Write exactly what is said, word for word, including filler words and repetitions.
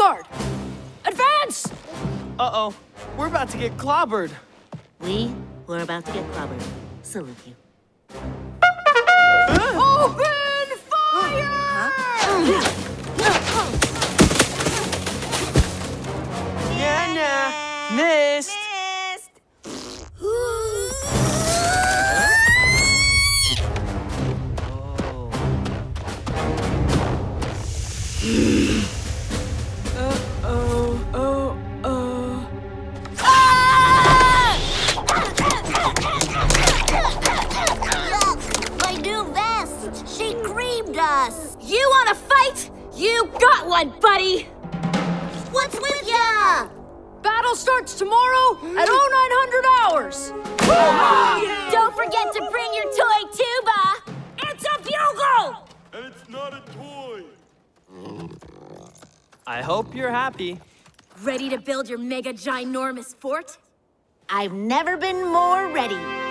vanguard! Advance! Uh-oh, we're about to get clobbered. We were about to get clobbered. Salute you. Open fire! Yeah, nah, missed. Oh, oh, oh. Look, my new vest. She creamed us. You wanna fight? You got one, buddy! What's with ya? Battle starts tomorrow at oh nine hundred hours! Don't forget to bring your toy tuba. It's a bugle. And it's not a toy. I hope you're happy. Ready to build your mega ginormous fort? I've never been more ready.